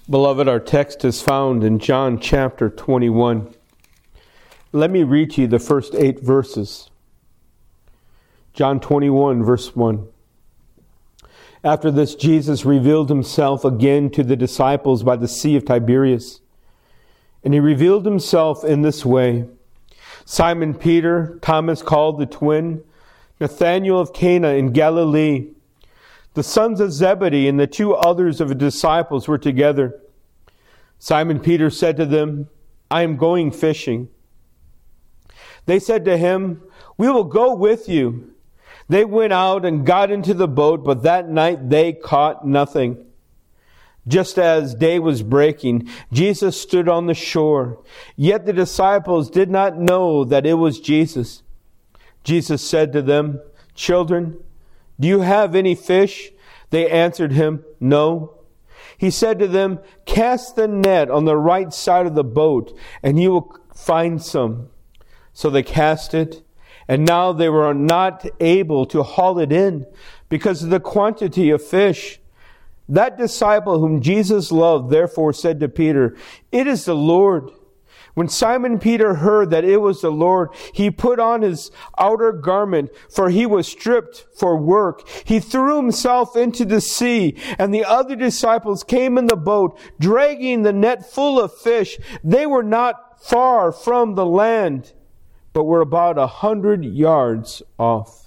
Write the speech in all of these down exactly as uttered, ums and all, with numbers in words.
Beloved, our text is found in John chapter twenty-one. Let me read to you the first eight verses. John twenty-one, verse one. After this, Jesus revealed himself again to the disciples by the Sea of Tiberias. And he revealed himself in this way. Simon Peter, Thomas called the twin, Nathanael of Cana in Galilee, the sons of Zebedee, and the two others of the disciples were together. Simon Peter said to them, I am going fishing. They said to him, we will go with you. They went out and got into the boat, but that night they caught nothing. Just as day was breaking, Jesus stood on the shore. Yet the disciples did not know that it was Jesus. Jesus said to them, Children, do you have any fish? They answered him, No. He said to them, Cast the net on the right side of the boat, and you will find some. So they cast it, and now they were not able to haul it in because of the quantity of fish. That disciple whom Jesus loved therefore said to Peter, It is the Lord. When Simon Peter heard that it was the Lord, he put on his outer garment, for he was stripped for work. He threw himself into the sea, and the other disciples came in the boat, dragging the net full of fish. They were not far from the land, but were about a hundred yards off.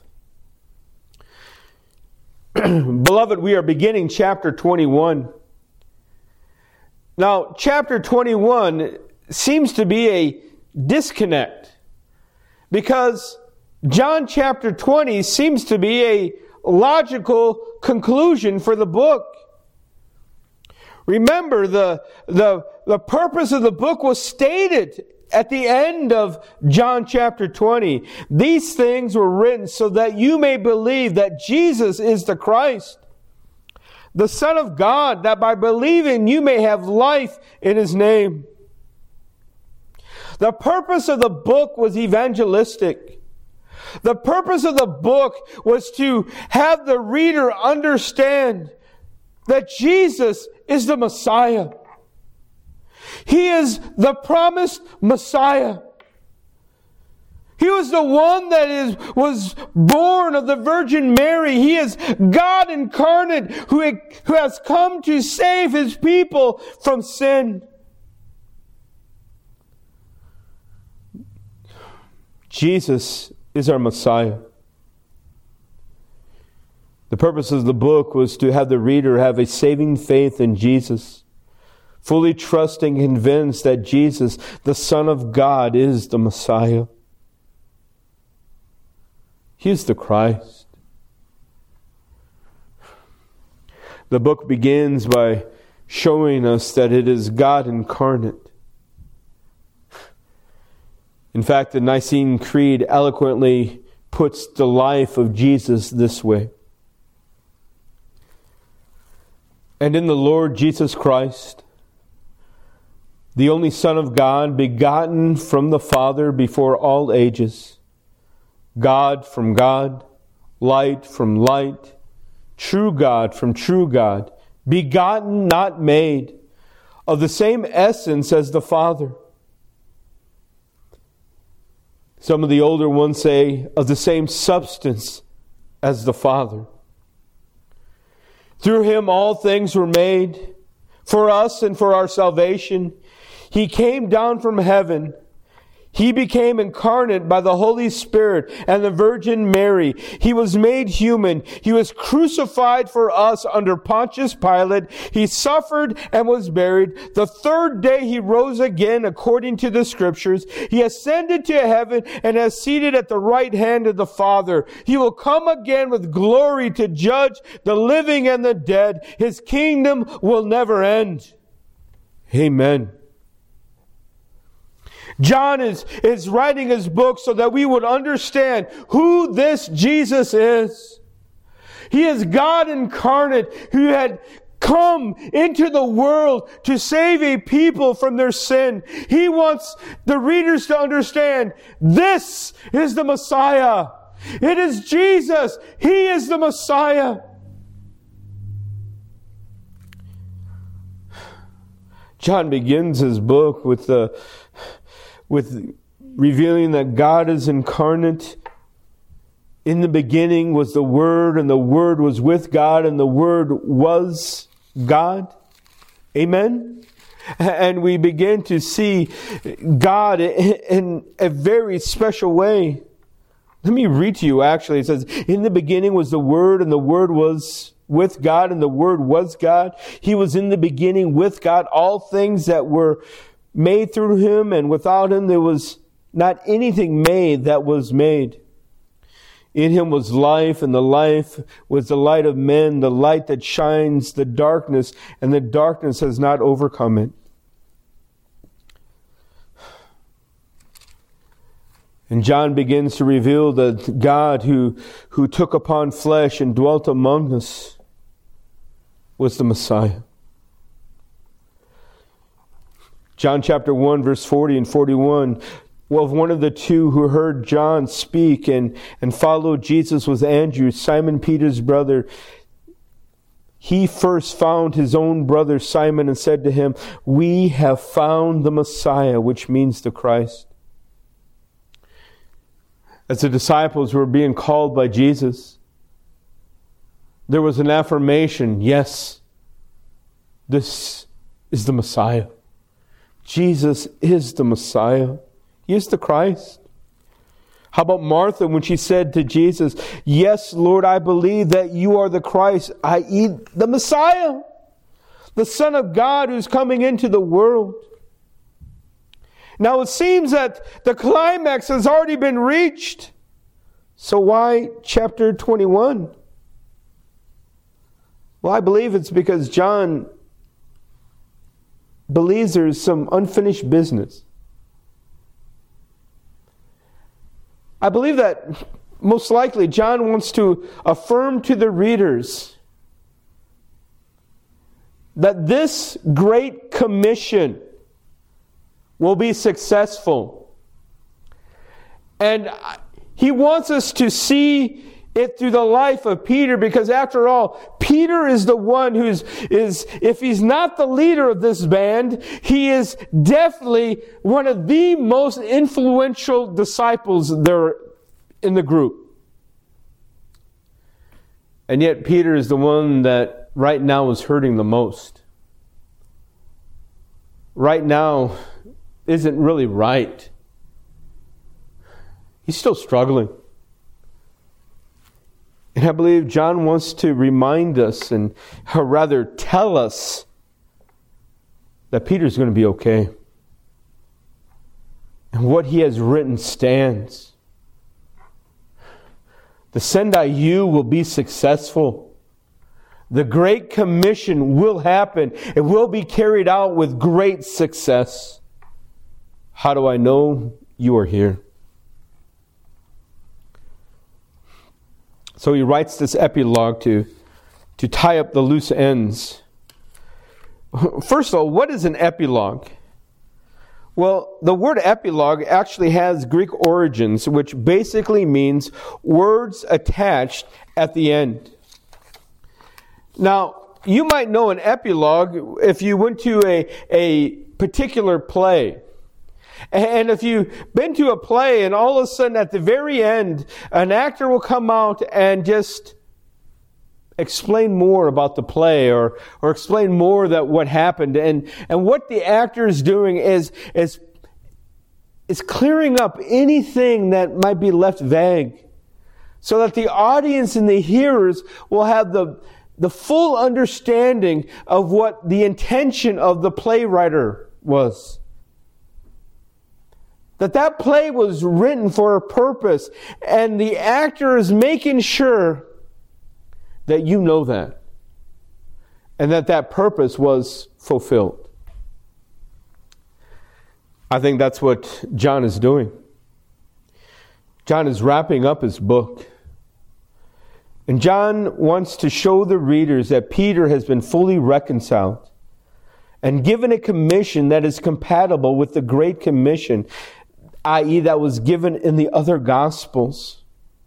Beloved, we are beginning chapter twenty-one. Now, chapter twenty-one seems to be a disconnect because John chapter twenty seems to be a logical conclusion for the book. Remember, the, the, the purpose of the book was stated at the end of John chapter twenty. These things were written so that you may believe that Jesus is the Christ, the Son of God, that by believing you may have life in His name. The purpose of the book was evangelistic. The purpose of the book was to have the reader understand that Jesus is the Messiah. He is the promised Messiah. He was the one that is was born of the Virgin Mary. He is God incarnate who, who has come to save His people from sin. Jesus is our Messiah. The purpose of the book was to have the reader have a saving faith in Jesus, fully trusting and convinced that Jesus, the Son of God, is the Messiah. He is the Christ. The book begins by showing us that it is God incarnate. In fact, the Nicene Creed eloquently puts the life of Jesus this way. And in the Lord Jesus Christ, the only Son of God, begotten from the Father before all ages, God from God, light from light, true God from true God, begotten, not made, of the same essence as the Father. Some of the older ones say, of the same substance as the Father. Through Him all things were made, for us and for our salvation. He came down from heaven. He became incarnate by the Holy Spirit and the Virgin Mary. He was made human. He was crucified for us under Pontius Pilate. He suffered and was buried. The third day He rose again according to the Scriptures. He ascended to heaven and is seated at the right hand of the Father. He will come again with glory to judge the living and the dead. His kingdom will never end. Amen. John is, is writing his book so that we would understand who this Jesus is. He is God incarnate who had come into the world to save a people from their sin. He wants the readers to understand this is the Messiah. It is Jesus. He is the Messiah. John begins his book with the with revealing that God is incarnate. In the beginning was the Word, and the Word was with God, and the Word was God. Amen? And we begin to see God in a very special way. Let me read to you actually. It says, in the beginning was the Word, and the Word was with God, and the Word was God. He was in the beginning with God. All things that were made through Him, and without Him there was not anything made that was made. In Him was life, and the life was the light of men, the light that shines the darkness, and the darkness has not overcome it. And John begins to reveal that God who, who took upon flesh and dwelt among us was the Messiah. John chapter one, verse forty and forty-one. Well, one of the two who heard John speak and, and followed Jesus was Andrew, Simon Peter's brother. He first found his own brother Simon and said to him, "We have found the Messiah," which means the Christ. As the disciples were being called by Jesus, there was an affirmation, yes, this is the Messiah. Jesus is the Messiah. He is the Christ. How about Martha when she said to Jesus, "Yes, Lord, I believe that you are the Christ, that is the Messiah, the Son of God who's coming into the world." Now it seems that the climax has already been reached. So why chapter twenty-one? Well, I believe it's because John believes there's some unfinished business. I believe that most likely John wants to affirm to the readers that this great commission will be successful. And he wants us to see it through the life of Peter, because after all, Peter is the one who's, is, if he's not the leader of this band, he is definitely one of the most influential disciples there in the group. And yet Peter is the one that right now is hurting the most. Right now isn't really right. He's still struggling. And I believe John wants to remind us, and or rather tell us, that Peter's going to be okay. And what he has written stands. The Sendai U will be successful. The Great Commission will happen. It will be carried out with great success. How do I know? You are here. So he writes this epilogue to, to tie up the loose ends. First of all, what is an epilogue? Well, the word epilogue actually has Greek origins, which basically means words attached at the end. Now, you might know an epilogue if you went to a, a particular play. And if you've been to a play and all of a sudden at the very end, an actor will come out and just explain more about the play or, or explain more that what happened. And, and what the actor is doing is, is, is clearing up anything that might be left vague, so that the audience and the hearers will have the, the full understanding of what the intention of the playwriter was. That that play was written for a purpose, and the actor is making sure that you know that, and that that purpose was fulfilled. I think that's what John is doing. John is wrapping up his book. And John wants to show the readers that Peter has been fully reconciled and given a commission that is compatible with the Great Commission, that is that was given in the other Gospels.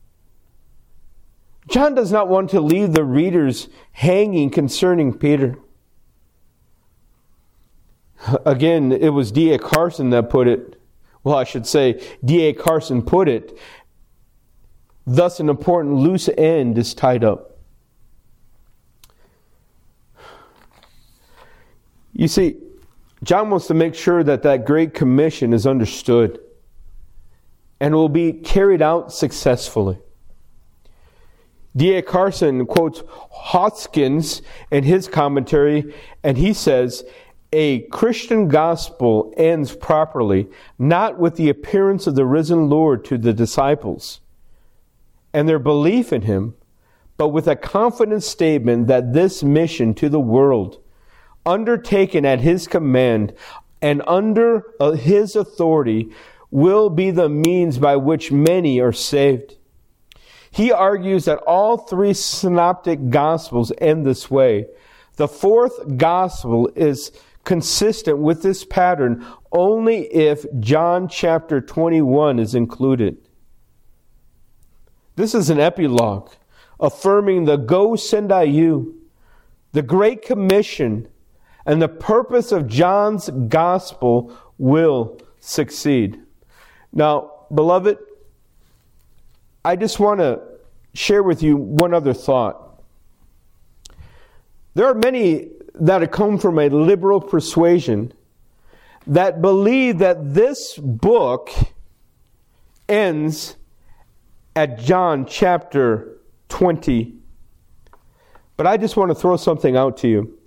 John does not want to leave the readers hanging concerning Peter. Again, it was D A Carson that put it, well, I should say D A Carson put it, thus an important loose end is tied up. You see, John wants to make sure that that Great Commission is understood and will be carried out successfully. D A Carson quotes Hoskins in his commentary, and he says, a Christian gospel ends properly, not with the appearance of the risen Lord to the disciples and their belief in him, but with a confident statement that this mission to the world, undertaken at his command and under his authority, will be the means by which many are saved. He argues that all three synoptic gospels end this way. The fourth gospel is consistent with this pattern only if John chapter twenty-one is included. This is an epilogue affirming the Go Sendai You, the Great Commission, and the purpose of John's gospel will succeed. Now, beloved, I just want to share with you one other thought. There are many that have come from a liberal persuasion that believe that this book ends at John chapter twenty. But I just want to throw something out to you.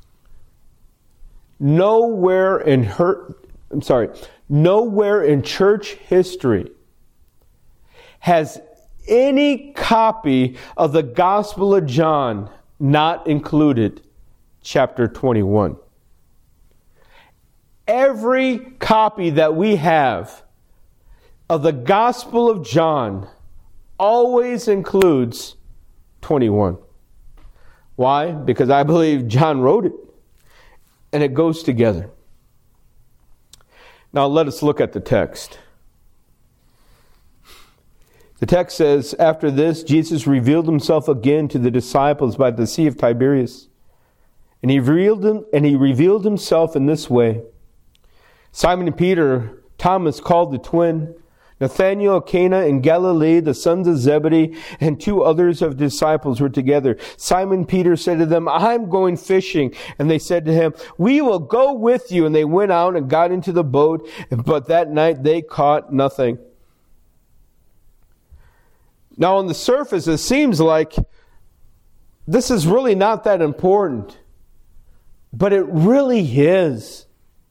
Nowhere in her, I'm sorry, nowhere in church history has any copy of the Gospel of John not included chapter twenty-one. Every copy that we have of the Gospel of John always includes twenty-one. Why? Because I believe John wrote it, and it goes together. Now let us look at the text. The text says, after this, Jesus revealed himself again to the disciples by the Sea of Tiberias. And he revealed him, and he revealed himself in this way. Simon and Peter, Thomas called the twin, Nathanael of Cana in Galilee, the sons of Zebedee, and two others of the disciples were together. Simon Peter said to them, I'm going fishing. And they said to him, we will go with you. And they went out and got into the boat, but that night they caught nothing. Now on the surface, it seems like this is really not that important. But it really is.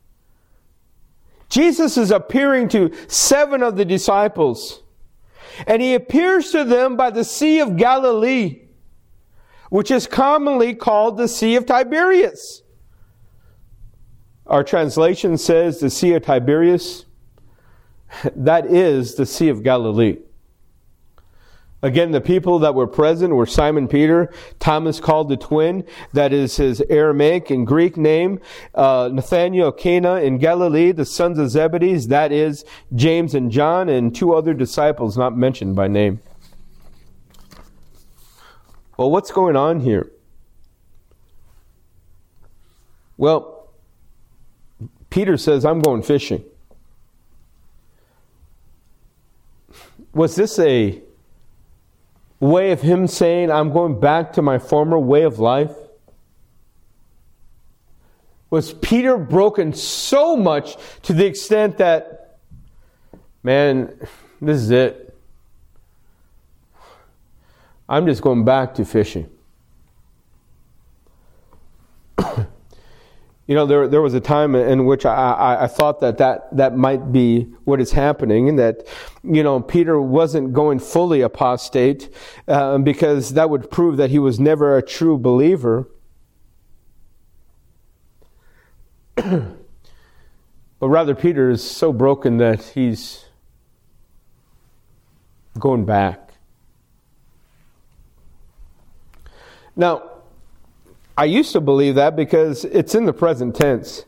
Jesus is appearing to seven of the disciples. And he appears to them by the Sea of Galilee, which is commonly called the Sea of Tiberias. Our translation says the Sea of Tiberias. That is the Sea of Galilee. Again, the people that were present were Simon Peter, Thomas called the twin, that is his Aramaic and Greek name, uh, Nathanael of Cana in Galilee, the sons of Zebedee, that is James and John, and two other disciples not mentioned by name. Well, what's going on here? Well, Peter says, I'm going fishing. Was this a way of him saying, I'm going back to my former way of life? Was Peter broken so much to the extent that, man, this is it. I'm just going back to fishing. You know, there there was a time in which I, I, I thought that, that that might be what is happening, and that, you know, Peter wasn't going fully apostate uh, because that would prove that he was never a true believer. But rather, Peter is so broken that he's going back. Now, I used to believe that because it's in the present tense.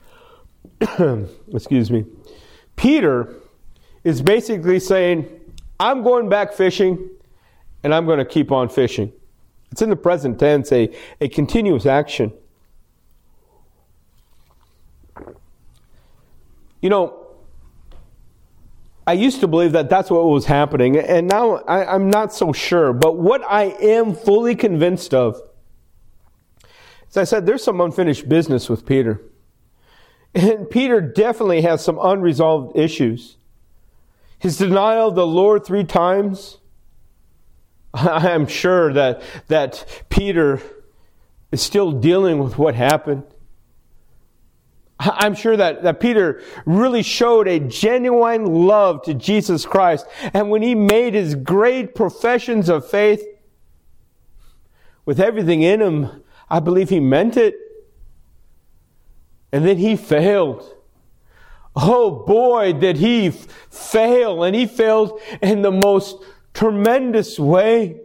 Excuse me. Peter is basically saying, I'm going back fishing, and I'm going to keep on fishing. It's in the present tense, a, a continuous action. You know, I used to believe that that's what was happening, and now I, I'm not so sure. But what I am fully convinced of, as I said, there's some unfinished business with Peter. And Peter definitely has some unresolved issues. His denial of the Lord three times. I am sure that, that Peter is still dealing with what happened. I'm sure that, that Peter really showed a genuine love to Jesus Christ. And when he made his great professions of faith, with everything in him, I believe he meant it. And then he failed. Oh boy, did he f- fail. And he failed in the most tremendous way.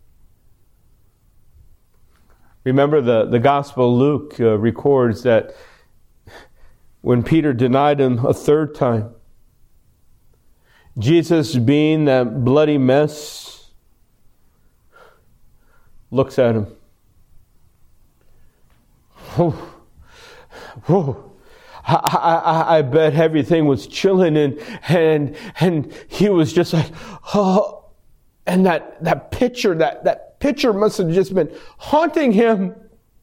Remember, the, the Gospel Luke uh, records that when Peter denied him a third time, Jesus, being that bloody mess, looks at him. Oh, oh. I, I, I bet everything was chilling, and and and he was just like, oh, and that that picture, that that picture must have just been haunting him.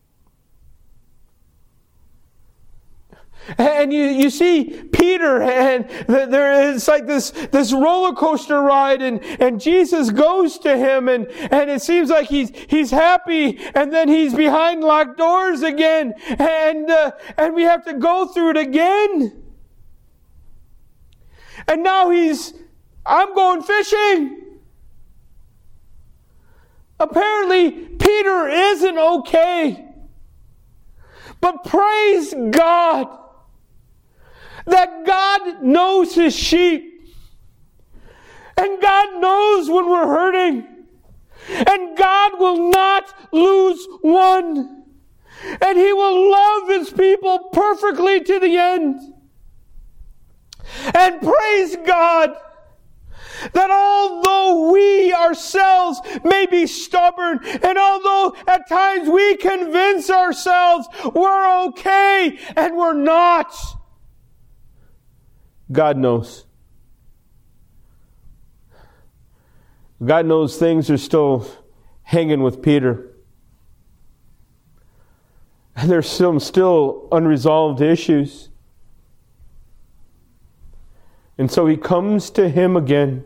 And you, you see Peter, and there is like this, this roller coaster ride, and, and Jesus goes to him, and, and it seems like he's, he's happy, and then he's behind locked doors again, and, uh, and we have to go through it again. And now he's, I'm going fishing. Apparently, Peter isn't okay. But praise God that God knows His sheep. And God knows when we're hurting. And God will not lose one. And He will love His people perfectly to the end. And praise God that although we ourselves may be stubborn, and although at times we convince ourselves we're okay and we're not, God knows. God knows things are still hanging with Peter. And there's some still unresolved issues. And so He comes to him again,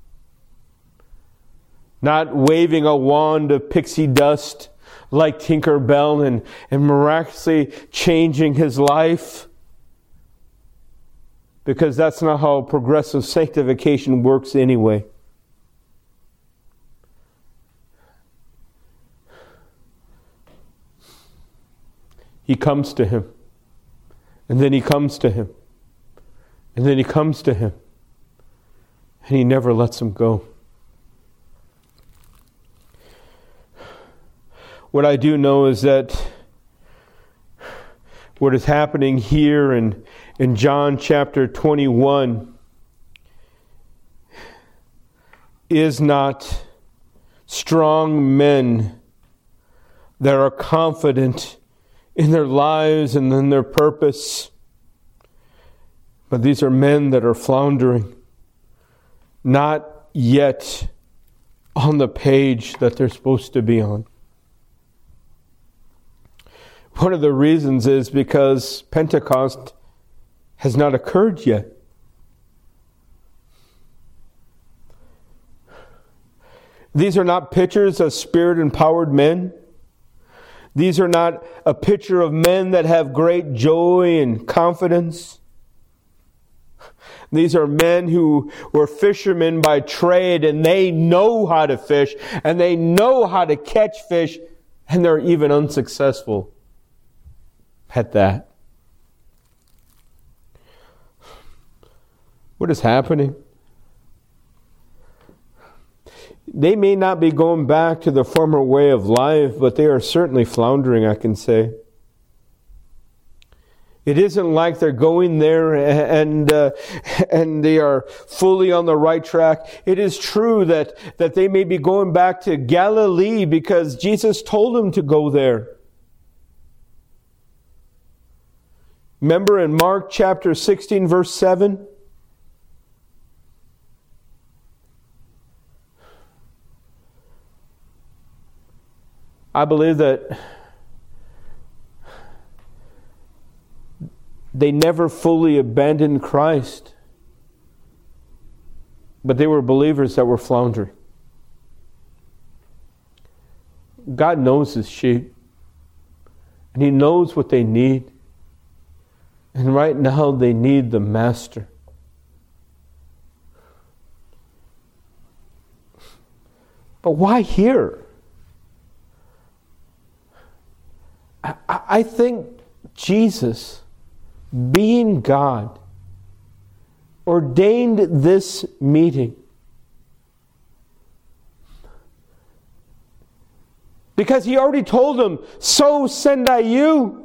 not waving a wand of pixie dust like Tinker Bell and, and miraculously changing his life. Because that's not how progressive sanctification works anyway. He comes to him. And then he comes to him. And then he comes to him. And he never lets him go. What I do know is that what is happening here in, in John chapter twenty-one is not strong men that are confident in their lives and in their purpose. But these are men that are floundering, not yet on the page that they're supposed to be on. One of the reasons is because Pentecost has not occurred yet. These are not pictures of spirit-empowered men. These are not a picture of men that have great joy and confidence. These are men who were fishermen by trade, and they know how to fish, and they know how to catch fish, and they're even unsuccessful at that. What is happening? They may not be going back to the former way of life, but they are certainly floundering, I can say. It isn't like they're going there and uh, and they are fully on the right track. It is true that, that they may be going back to Galilee because Jesus told them to go there. Remember in Mark chapter sixteen, verse seven? I believe that they never fully abandoned Christ, but they were believers that were floundering. God knows His sheep, and He knows what they need. And right now they need the Master. But why here? I, I think Jesus, being God, ordained this meeting because He already told them, so send I you.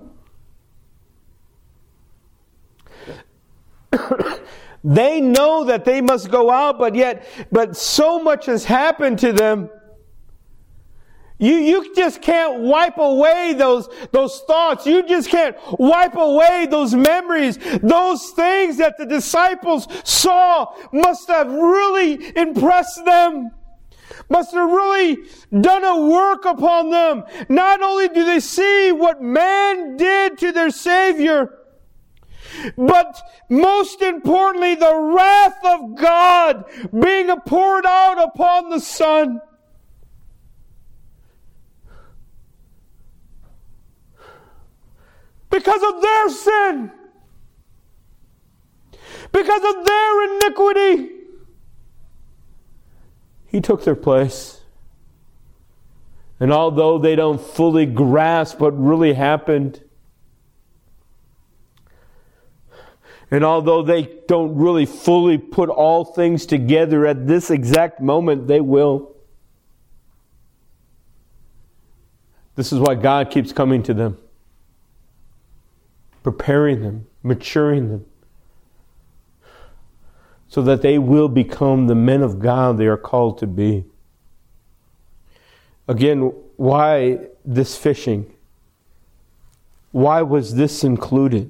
They know that they must go out, but yet, but so much has happened to them. You, you just can't wipe away those, those thoughts. You just can't wipe away those memories. Those things that the disciples saw must have really impressed them. Must have really done a work upon them. Not only do they see what man did to their Savior, but most importantly, the wrath of God being poured out upon the Son. Because of their sin. Because of their iniquity. He took their place. And although they don't fully grasp what really happened, and although they don't really fully put all things together at this exact moment, they will. This is why God keeps coming to them, preparing them, maturing them, so that they will become the men of God they are called to be. Again, why this fishing? Why was this included?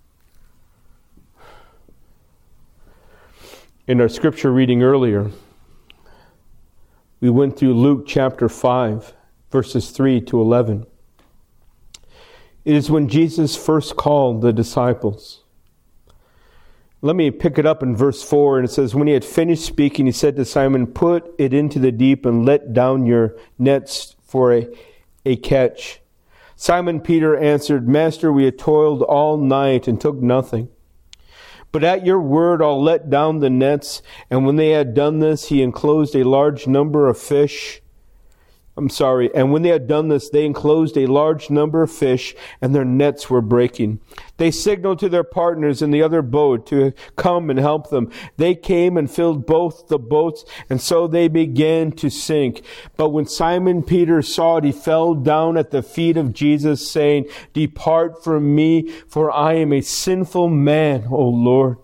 In our scripture reading earlier, we went through Luke chapter five, verses three to eleven. It is when Jesus first called the disciples. Let me pick it up in verse four, and it says, when He had finished speaking, He said to Simon, put it into the deep and let down your nets for a, a catch. Simon Peter answered, Master, we had toiled all night and took nothing. But at your word I'll let down the nets. And when they had done this, He enclosed a large number of fish. I'm sorry. And when they had done this, they enclosed a large number of fish, and their nets were breaking. They signaled to their partners in the other boat to come and help them. They came and filled both the boats, and so they began to sink. But when Simon Peter saw it, he fell down at the feet of Jesus, saying, Depart from me, for I am a sinful man, O Lord.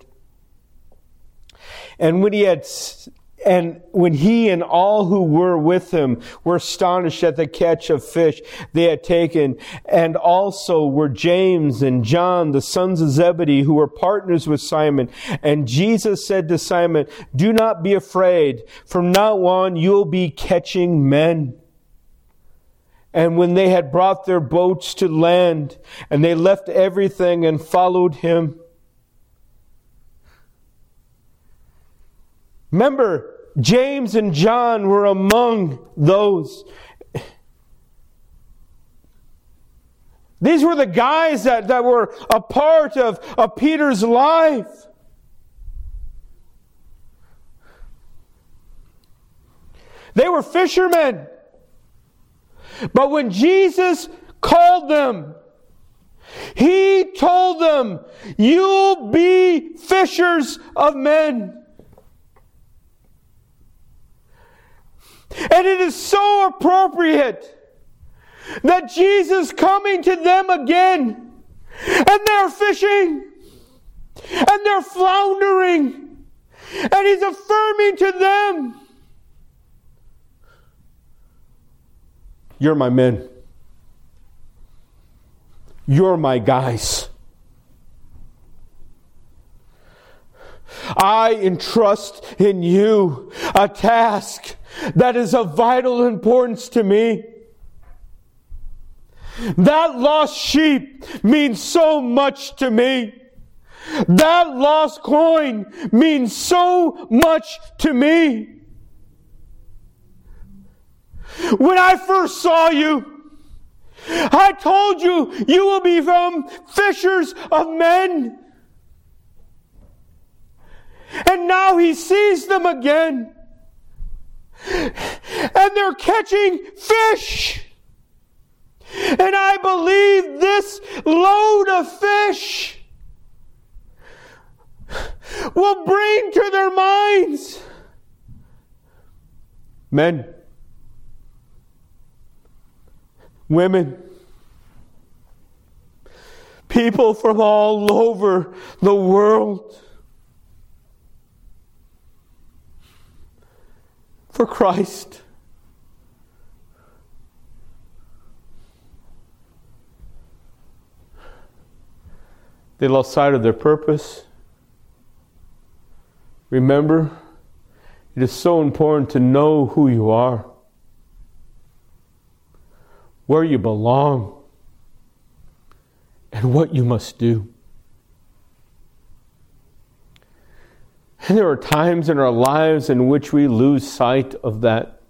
And when he had And when he and all who were with him were astonished at the catch of fish they had taken, and also were James and John, the sons of Zebedee, who were partners with Simon. And Jesus said to Simon, Do not be afraid. From now on you'll be catching men. And when they had brought their boats to land, and they left everything and followed Him. Remember, James and John were among those. These were the guys that, that were a part of, of Peter's life. They were fishermen. But when Jesus called them, He told them, You'll be fishers of men. And it is so appropriate that Jesus coming to them again, and they're fishing, and they're floundering, and He's affirming to them, You're my men. You're my guys. I entrust in you a task that is of vital importance to me. That lost sheep means so much to me. That lost coin means so much to me. When I first saw you, I told you you will become fishers of men. And now he sees them again. And they're catching fish. And I believe this load of fish will bring to their minds, men, women, people from all over the world, for Christ. They lost sight of their purpose. Remember, it is so important to know who you are, where you belong, and what you must do. And there are times in our lives in which we lose sight of that.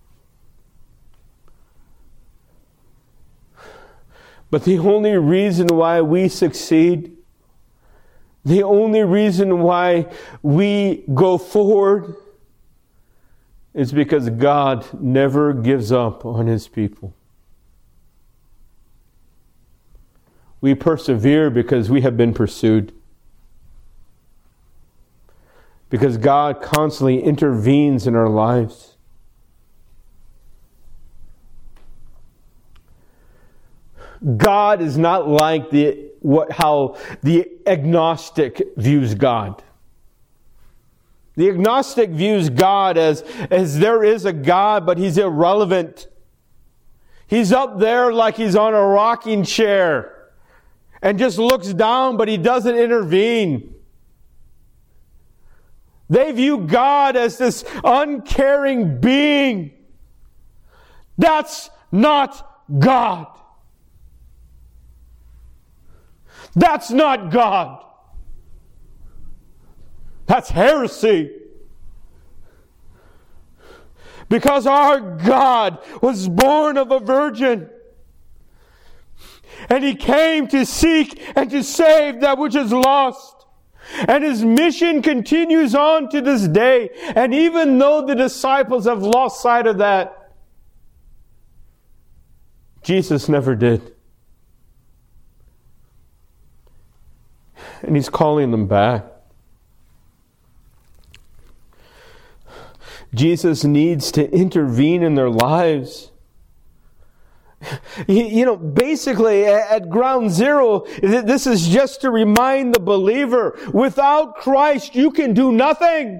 But the only reason why we succeed, the only reason why we go forward, is because God never gives up on His people. We persevere because we have been pursued. Because God constantly intervenes in our lives. God is not like the what how the agnostic views God. The agnostic views God as, as there is a God, but He's irrelevant. He's up there like He's on a rocking chair and just looks down, but He doesn't intervene. They view God as this uncaring being. That's not God. That's not God. That's heresy. Because our God was born of a virgin. And He came to seek and to save that which is lost. And His mission continues on to this day. And even though the disciples have lost sight of that, Jesus never did. And He's calling them back. Jesus needs to intervene in their lives. You know, basically at ground zero, this is just to remind the believer, without Christ you can do nothing.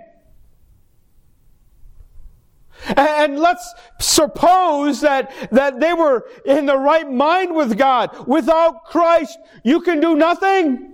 And let's suppose that, that they were in the right mind with God. Without Christ you can do nothing.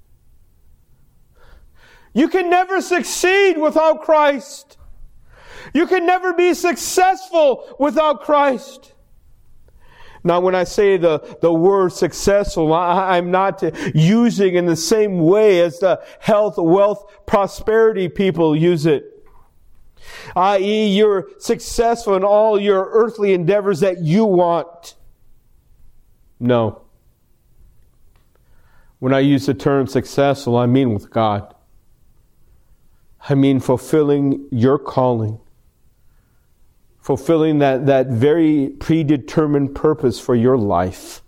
You can never succeed without Christ. You can never be successful without Christ. Now, when I say the, the word successful, I, I'm not using in the same way as the health, wealth, prosperity people use it. that is, you're successful in all your earthly endeavors that you want. No. When I use the term successful, I mean with God. I mean fulfilling your calling. Fulfilling that, that very predetermined purpose for your life.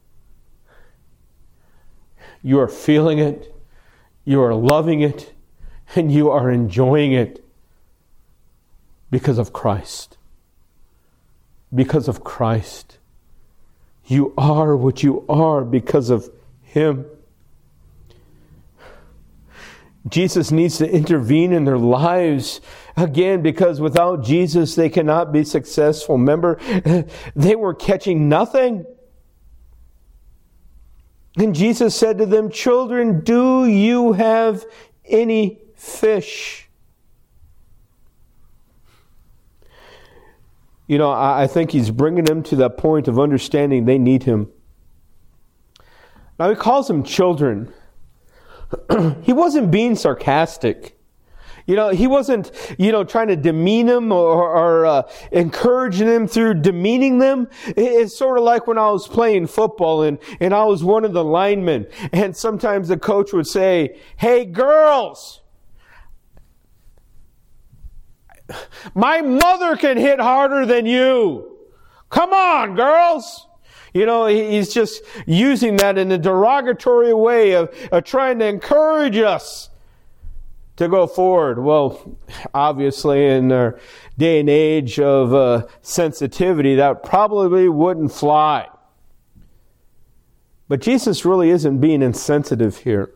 You are feeling it, you are loving it, and you are enjoying it because of Christ. Because of Christ. You are what you are because of Him. Jesus needs to intervene in their lives again, because without Jesus they cannot be successful. Remember, they were catching nothing. And Jesus said to them, "Children, do you have any fish. You know, I, I think he's bringing them to that point of understanding they need him. Now he calls them children. He wasn't being sarcastic. You know, he wasn't, you know, trying to demean them or, or uh, encouraging them through demeaning them. It's sort of like when I was playing football and, and I was one of the linemen. And sometimes the coach would say, "Hey, girls, my mother can hit harder than you. Come on, girls." You know, he's just using that in a derogatory way of, of trying to encourage us to go forward. Well, obviously in our day and age of uh, sensitivity, that probably wouldn't fly. But Jesus really isn't being insensitive here.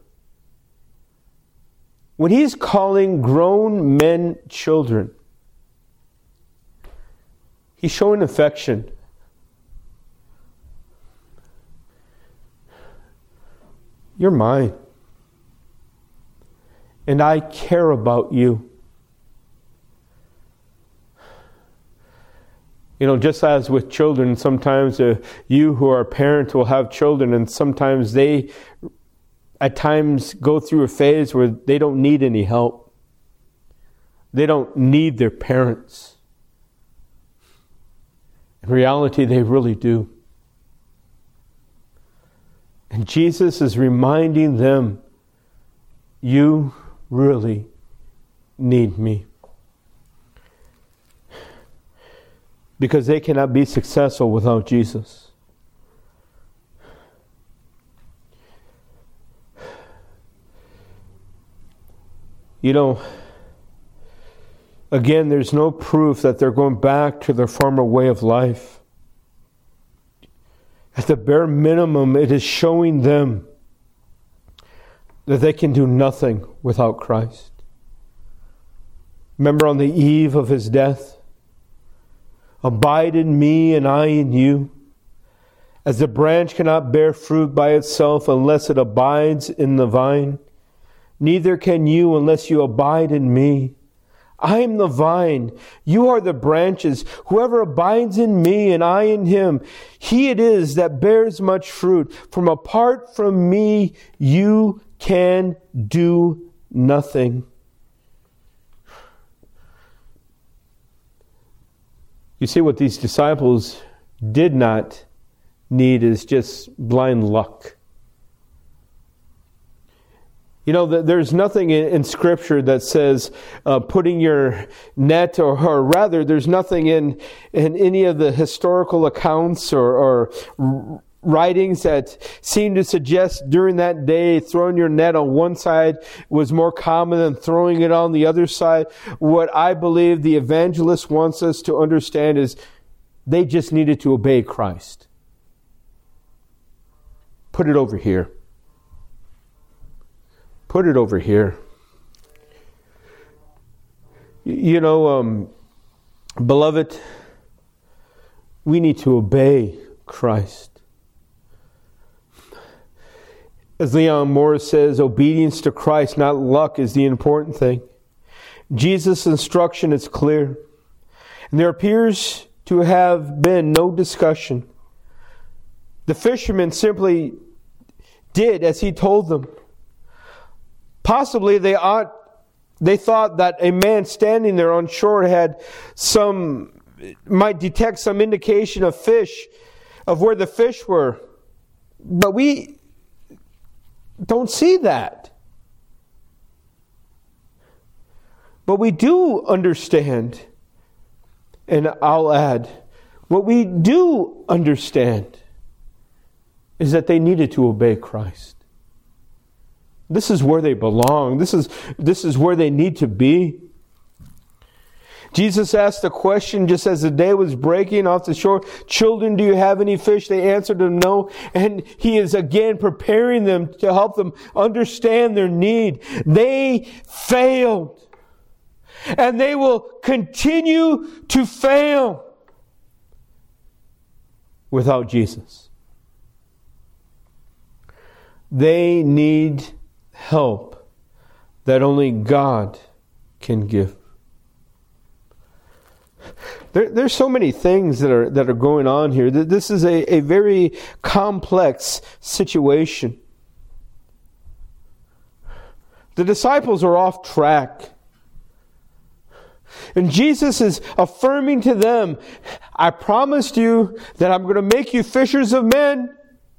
When he's calling grown men children, he's showing affection. You're mine. And I care about you. You know, just as with children, sometimes uh, you who are a parent will have children, and sometimes they at times go through a phase where they don't need any help. They don't need their parents. In reality, they really do. And Jesus is reminding them, you really need me. Because they cannot be successful without Jesus. You know, again, there's no proof that they're going back to their former way of life. At the bare minimum, it is showing them that they can do nothing without Christ. Remember on the eve of his death, abide in me and I in you. As the branch cannot bear fruit by itself unless it abides in the vine, neither can you unless you abide in me. I am the vine, you are the branches. Whoever abides in me and I in him, he it is that bears much fruit. From apart from me, you can do nothing. You see, what these disciples did not need is just blind luck. You know, there's nothing in Scripture that says uh, putting your net, or, or rather, there's nothing in in any of the historical accounts or, or writings that seem to suggest during that day throwing your net on one side was more common than throwing it on the other side. What I believe the evangelist wants us to understand is they just needed to obey Christ. Put it over here. Put it over here. You know, um, beloved, we need to obey Christ. As Leon Morris says, obedience to Christ, not luck, is the important thing. Jesus' instruction is clear. And there appears to have been no discussion. The fishermen simply did as he told them. Possibly they ought, they thought that a man standing there on shore had some, might detect some indication of fish, of where the fish were. But we don't see that. But we do understand, and I'll add, what we do understand is that they needed to obey Christ. This is where they belong. This is, this is where they need to be. Jesus asked the question just as the day was breaking off the shore. Children, do you have any fish? They answered him no. And he is again preparing them to help them understand their need. They failed. And they will continue to fail without Jesus. They need help that only God can give. There, there's so many things that are that are going on here. This is a, a very complex situation. The disciples are off track. And Jesus is affirming to them, I promised you that I'm going to make you fishers of men.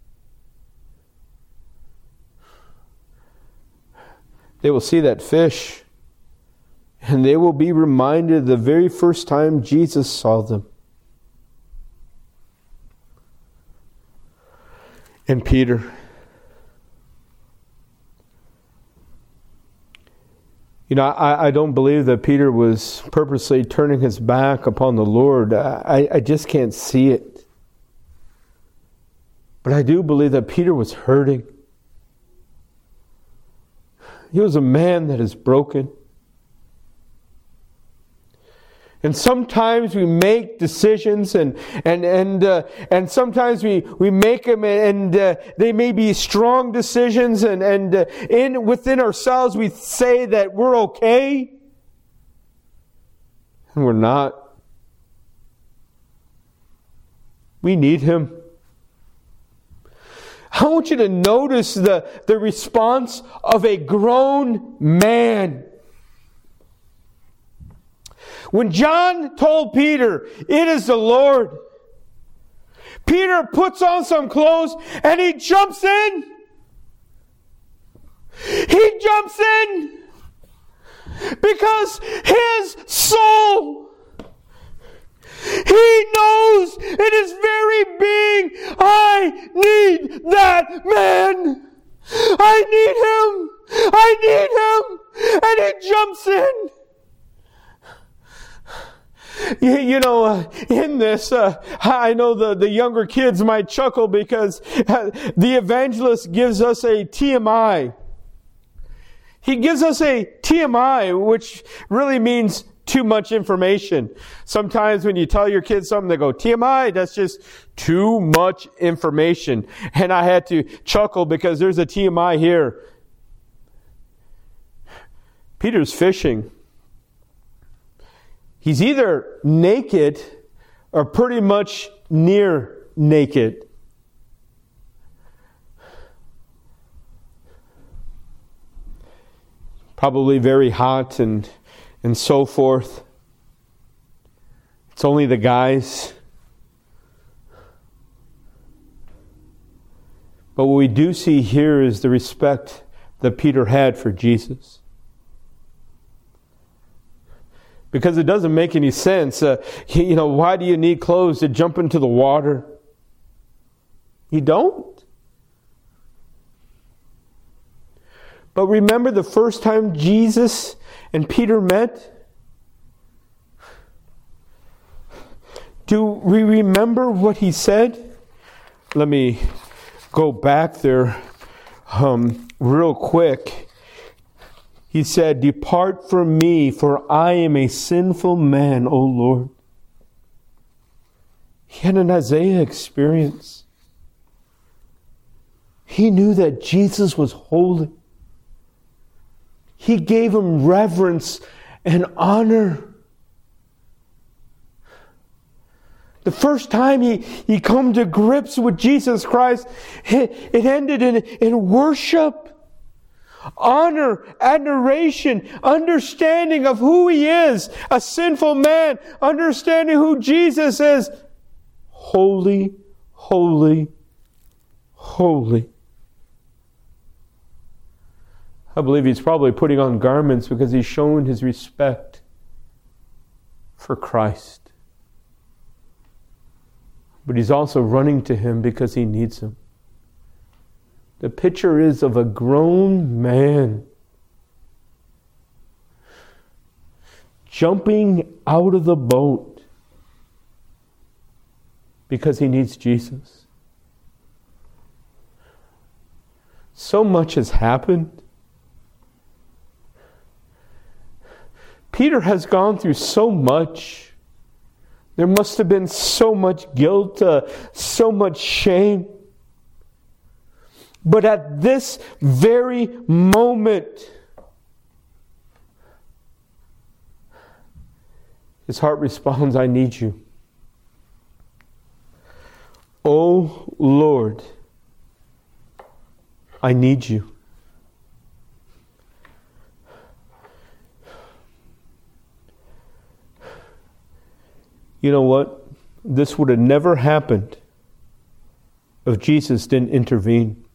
They will see that fish, and they will be reminded the very first time Jesus saw them. And Peter, you know, I, I don't believe that Peter was purposely turning his back upon the Lord. I, I just can't see it. But I do believe that Peter was hurting. He was a man that is broken. And sometimes we make decisions, and and and uh, and sometimes we, we make them, and uh, they may be strong decisions, and and uh, in within ourselves we say that we're okay, and we're not. We need Him. I want you to notice the, the response of a grown man. When John told Peter, it is the Lord, Peter puts on some clothes and he jumps in. He jumps in because his soul, he knows in his very being, I need that man. I need him. I need him. And he jumps in. You, you know, uh, in this, uh, I know the, the younger kids might chuckle because uh, the evangelist gives us a T M I. He gives us a T M I, which really means too much information. Sometimes when you tell your kids something, they go, T M I, that's just too much information. And I had to chuckle because there's a T M I here. Peter's fishing. He's either naked or pretty much near naked. Probably very hot and and so forth. It's only the guys. But what we do see here is the respect that Peter had for Jesus. Because it doesn't make any sense. Uh, you know, why do you need clothes to jump into the water? You don't. But remember the first time Jesus and Peter met? Do we remember what he said? Let me go back there um, real quick. He said, depart from me, for I am a sinful man, O Lord. He had an Isaiah experience. He knew that Jesus was holy. He gave him reverence and honor. The first time he, he come to grips with Jesus Christ, it, it ended in, in worship. Honor, adoration, understanding of who he is, a sinful man, understanding who Jesus is. Holy, holy, holy. I believe he's probably putting on garments because he's shown his respect for Christ. But he's also running to him because he needs him. The picture is of a grown man jumping out of the boat because he needs Jesus. So much has happened. Peter has gone through so much. There must have been so much guilt, uh, so much shame. But at this very moment, His heart responds, I need you. Oh Lord, I need you. You know what? This would have never happened if Jesus didn't intervene.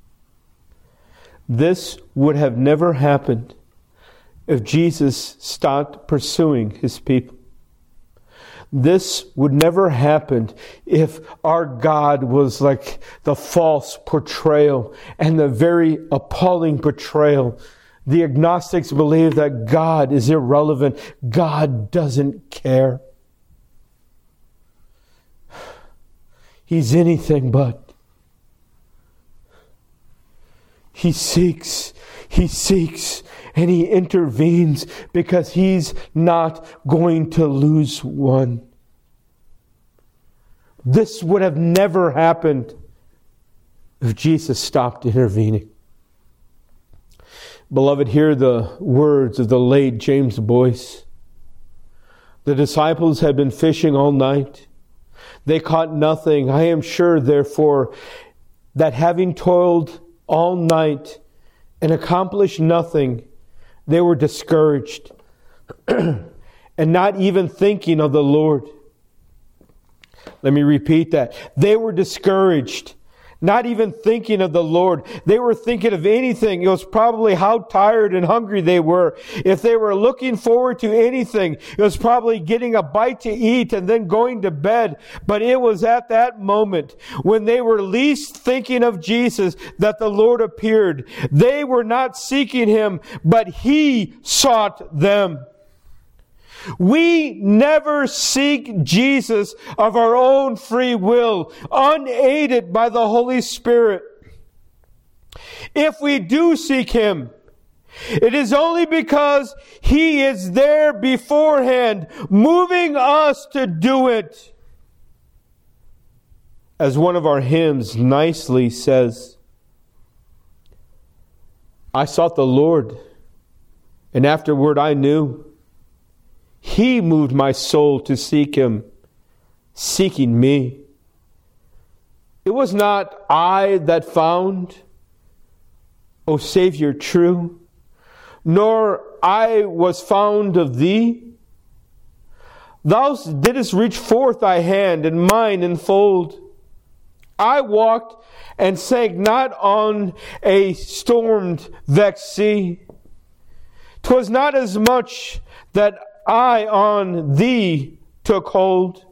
This would have never happened if Jesus stopped pursuing His people. This would never happen if our God was like the false portrayal and the very appalling portrayal. The agnostics believe that God is irrelevant. God doesn't care. He's anything but. He seeks, He seeks, and He intervenes because He's not going to lose one. This would have never happened if Jesus stopped intervening. Beloved, hear the words of the late James Boyce. The disciples had been fishing all night. They caught nothing. I am sure, therefore, that having toiled all night and accomplished nothing, they were discouraged and not even thinking of the Lord. Let me repeat that. They were discouraged, not even thinking of the Lord. They were thinking of anything. It was probably how tired and hungry they were. If they were looking forward to anything, it was probably getting a bite to eat and then going to bed. But it was at that moment when they were least thinking of Jesus that the Lord appeared. They were not seeking Him, but He sought them. We never seek Jesus of our own free will, unaided by the Holy Spirit. If we do seek Him, it is only because He is there beforehand, moving us to do it. As one of our hymns nicely says, I sought the Lord, and afterward I knew He moved my soul to seek Him, seeking me. It was not I that found, O Savior true, nor I was found of Thee. Thou didst reach forth Thy hand and mine enfold. I walked and sank not on a stormed, vexed sea. 'Twas not as much that I on Thee took hold,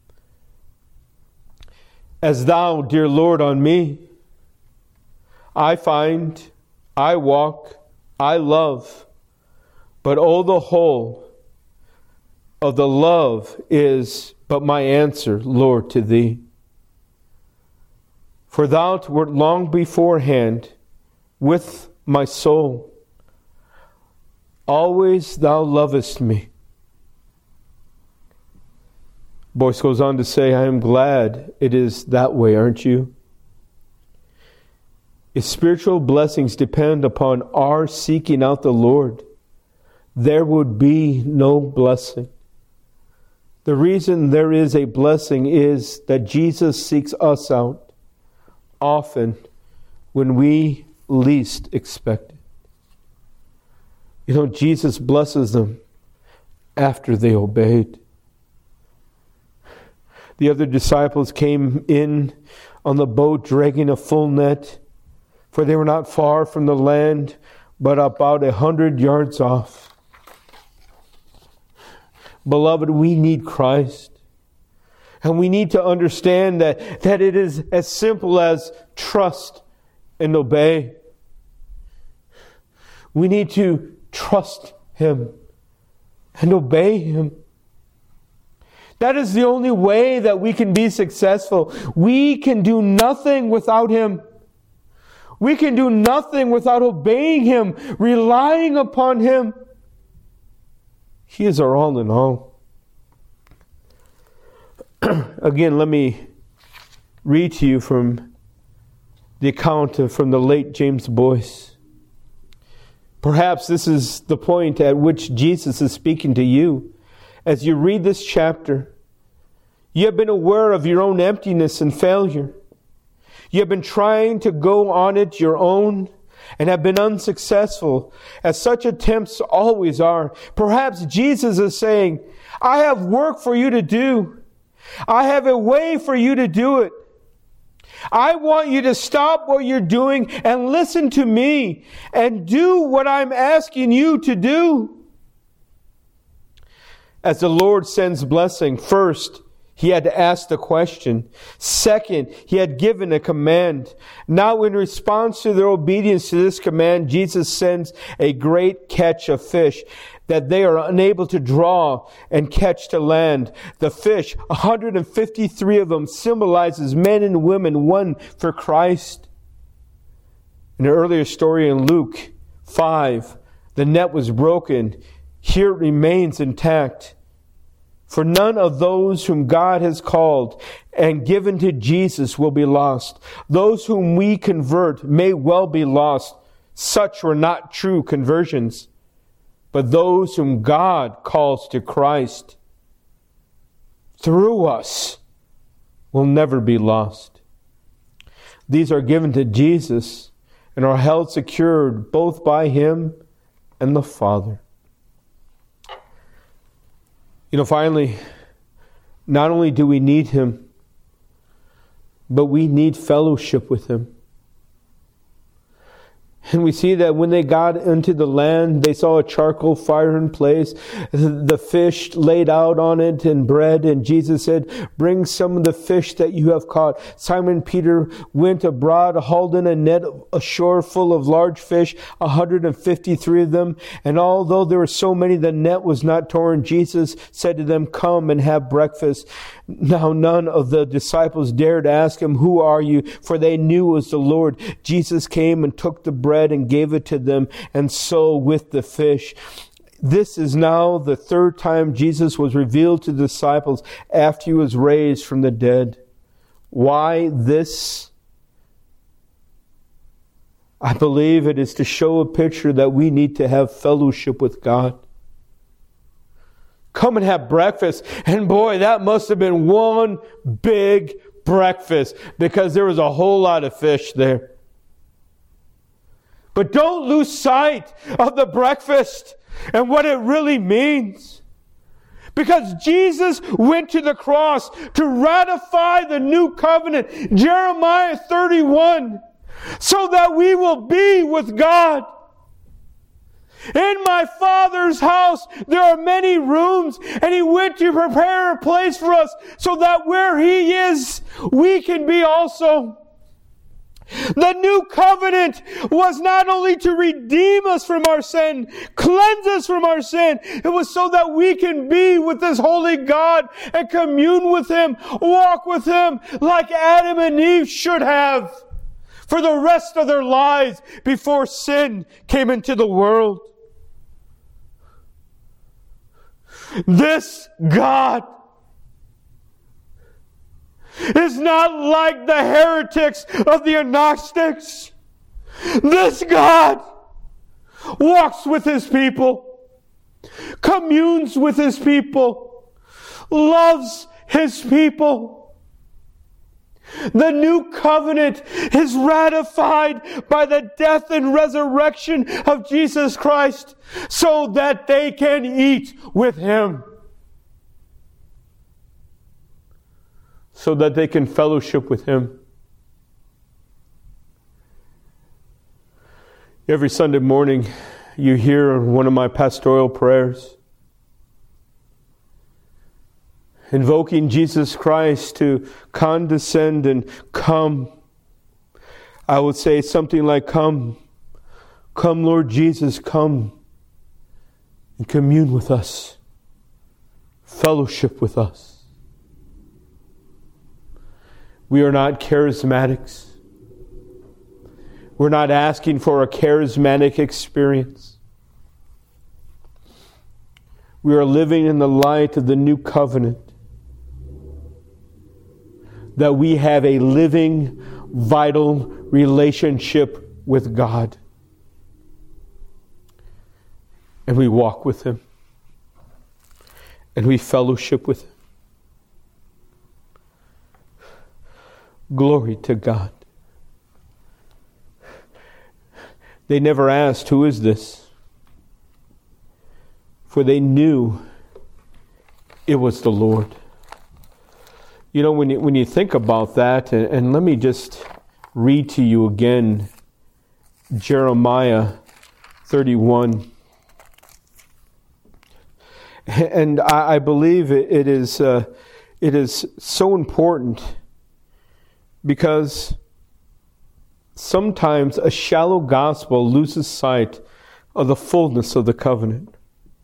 as Thou, dear Lord, on me. I find, I walk, I love, but oh, the whole of the love is but my answer, Lord, to Thee. For Thou wert long beforehand with my soul. Always Thou lovest me. Boyce goes on to say, I am glad it is that way, aren't you? If spiritual blessings depend upon our seeking out the Lord, there would be no blessing. The reason there is a blessing is that Jesus seeks us out often when we least expect it. You know, Jesus blesses them after they obeyed. The other disciples came in on the boat dragging a full net, for they were not far from the land, but about a hundred yards off. Beloved, we need Christ. And we need to understand that, that it is as simple as trust and obey. We need to trust Him and obey Him. That is the only way that we can be successful. We can do nothing without Him. We can do nothing without obeying Him, relying upon Him. He is our all in all. Again, let me read to you from the account of, from the late James Boyce. Perhaps this is the point at which Jesus is speaking to you as you read this chapter, you have been aware of your own emptiness and failure. You have been trying to go on it your own and have been unsuccessful, as such attempts always are. Perhaps Jesus is saying, I have work for you to do. I have a way for you to do it. I want you to stop what you're doing and listen to me and do what I'm asking you to do. As the Lord sends blessing, first, He had to ask the question. Second, He had given a command. Now, in response to their obedience to this command, Jesus sends a great catch of fish that they are unable to draw and catch to land. The fish, one hundred fifty-three of them, symbolizes men and women won for Christ. In an earlier story in Luke five, the net was broken. Here it remains intact. For none of those whom God has called and given to Jesus will be lost. Those whom we convert may well be lost. Such were not true conversions. But those whom God calls to Christ through us will never be lost. These are given to Jesus and are held secured both by Him and the Father. You know, finally, not only do we need Him, but we need fellowship with Him. And we see that when they got into the land, they saw a charcoal fire in place, the fish laid out on it and bread. And Jesus said, bring some of the fish that you have caught. Simon Peter went abroad, hauled in a net ashore full of large fish, one hundred fifty-three of them. And although there were so many, the net was not torn. Jesus said to them, come and have breakfast. Now none of the disciples dared ask Him, who are you? For they knew it was the Lord. Jesus came and took the bread and gave it to them, and so with the fish. This is now the third time Jesus was revealed to the disciples after He was raised from the dead. Why this? I believe it is to show a picture that we need to have fellowship with God. Come and have breakfast. And boy, that must have been one big breakfast, because there was a whole lot of fish there. But don't lose sight of the breakfast and what it really means. Because Jesus went to the cross to ratify the new covenant, Jeremiah thirty-one, so that we will be with God. In my Father's house there are many rooms, and He went to prepare a place for us so that where He is, we can be also. The new covenant was not only to redeem us from our sin, cleanse us from our sin. It was so that we can be with this holy God and commune with Him, walk with Him like Adam and Eve should have for the rest of their lives before sin came into the world. This God is not like the heretics of the Gnostics. This God walks with His people, communes with His people, loves His people. The new covenant is ratified by the death and resurrection of Jesus Christ so that they can eat with Him. So that they can fellowship with Him. Every Sunday morning, you hear one of my pastoral prayers, invoking Jesus Christ to condescend and come. I would say something like, come, come Lord Jesus, come and commune with us, fellowship with us. We are not charismatics. We're not asking for a charismatic experience. We are living in the light of the new covenant. That we have a living, vital relationship with God. And we walk with Him. and we fellowship with Him. Glory to God. They never asked, "Who is this?" For they knew it was the Lord. You know, when you, when you think about that, and, and let me just read to you again Jeremiah thirty-one. And I, I believe it, it is uh, it is so important, because sometimes a shallow gospel loses sight of the fullness of the covenant.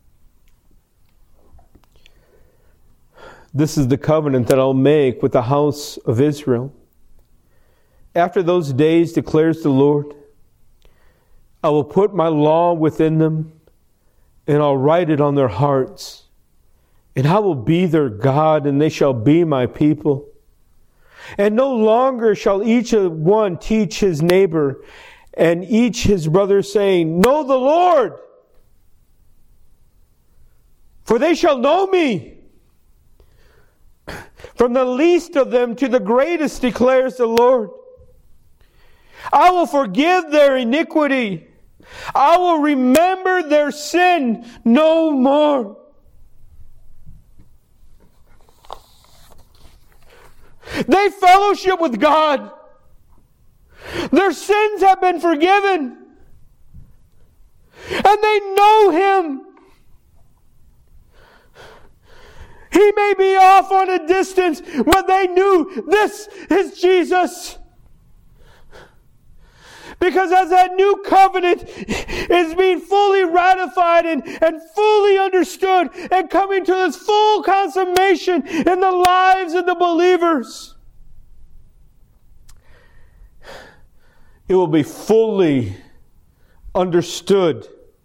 This is the covenant that I'll make with the house of Israel. After those days, declares the Lord, I will put my law within them, and I'll write it on their hearts. And I will be their God, and they shall be my people. And no longer shall each one teach his neighbor and each his brother, saying, Know the Lord, for they shall know me. From the least of them to the greatest, declares the Lord. I will forgive their iniquity. I will remember their sin no more. They fellowship with God. Their sins have been forgiven. And they know Him. He may be off on a distance, but they knew this is Jesus. Because as that new covenant is being fully ratified and, and fully understood and coming to this full consummation in the lives of the believers, it will be fully understood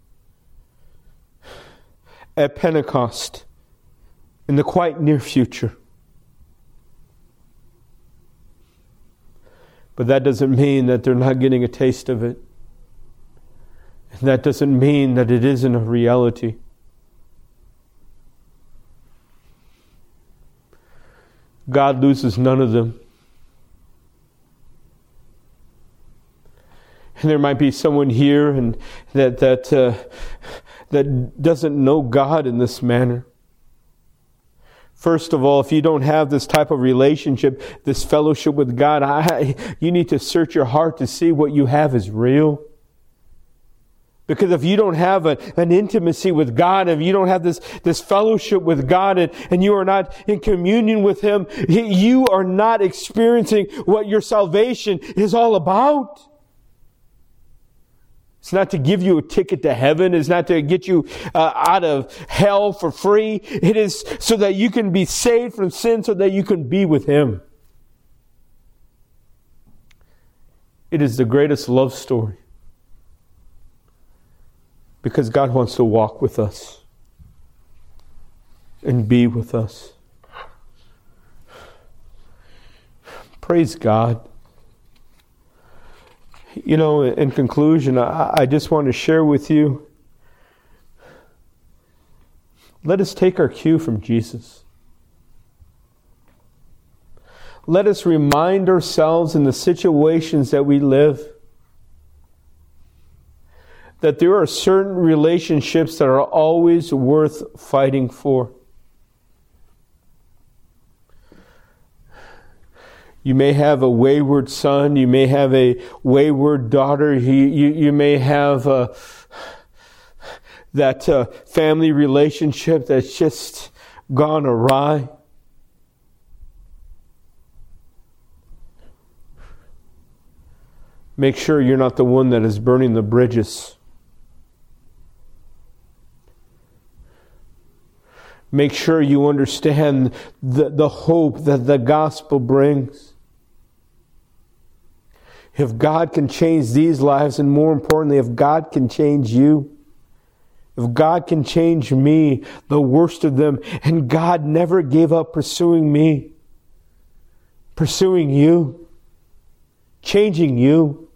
at Pentecost in the quite near future. But that doesn't mean that they're not getting a taste of it. And that doesn't mean that it isn't a reality. God loses none of them. And there might be someone here and that that uh, that doesn't know God in this manner. First of all, if you don't have this type of relationship, this fellowship with God, I, you need to search your heart to see what you have is real. Because if you don't have a, an intimacy with God, if you don't have this, this fellowship with God, and, and you are not in communion with Him, you are not experiencing what your salvation is all about. It's not to give you a ticket to heaven. It's not to get you uh, out of hell for free. It is so that you can be saved from sin, so that you can be with Him. It is the greatest love story. Because God wants to walk with us and be with us. Praise God. You know, in conclusion, I, I just want to share with you, let us take our cue from Jesus. Let us remind ourselves in the situations that we live that there are certain relationships that are always worth fighting for. You may have a wayward son. You may have a wayward daughter. You, you, you may have uh, that uh, family relationship that's just gone awry. Make sure you're not the one that is burning the bridges. Make sure you understand the, the hope that the gospel brings. If God can change these lives, and more importantly, if God can change you, if God can change me, the worst of them, and God never gave up pursuing me, pursuing you, changing you,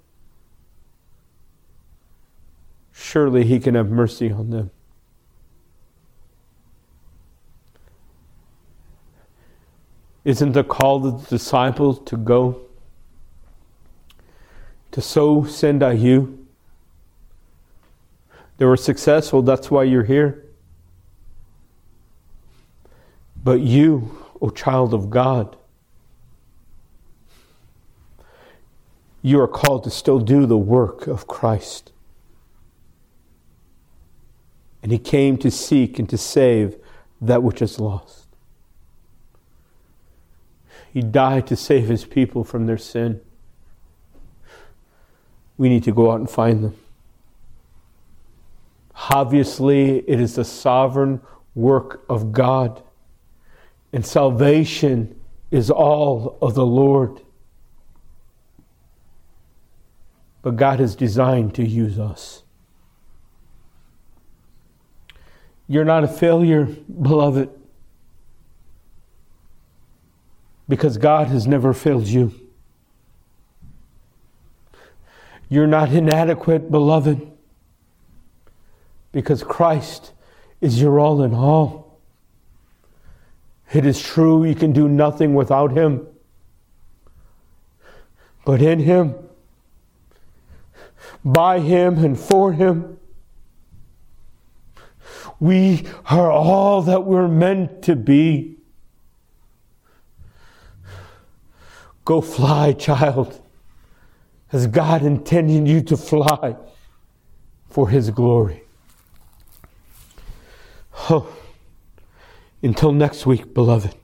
surely He can have mercy on them. Isn't the call of the disciples to go? To so send I you? They were successful, that's why you're here. But you, O child of God, you are called to still do the work of Christ. And He came to seek and to save that which is lost. He died to save His people from their sin. We need to go out and find them. Obviously, it is the sovereign work of God. And salvation is all of the Lord. But God has designed to use us. You're not a failure, beloved, because God has never failed you. You're not inadequate, beloved, because Christ is your all in all. It is true you can do nothing without Him, but in Him, by Him and for Him, we are all that we're meant to be. Go fly, child, as God intended you to fly for His glory. Oh, until next week, beloved.